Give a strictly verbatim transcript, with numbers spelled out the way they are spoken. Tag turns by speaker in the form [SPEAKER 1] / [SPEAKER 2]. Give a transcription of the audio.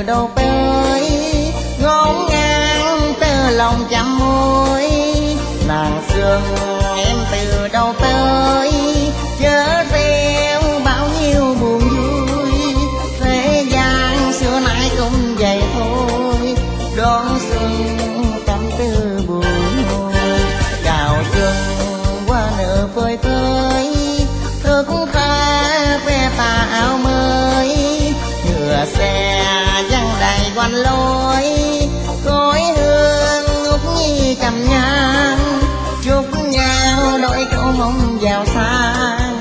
[SPEAKER 1] đâu tới, ngổn ngang tơ lòng chăm môi. Nàng sương em từ đâu tới, chớ treo bao nhiêu buồn vui. Thế gian xưa nay cũng vậy thôi, đón xuân tâm tư buồn ngôi. Chào xuân qua nở phơi phới, thức ta ve tà áo mới. Ngựa xe văng đầy quanh lối, khói hương ngút nhi cầm nhang. Chúc nhau đôi câu mong giàu sang,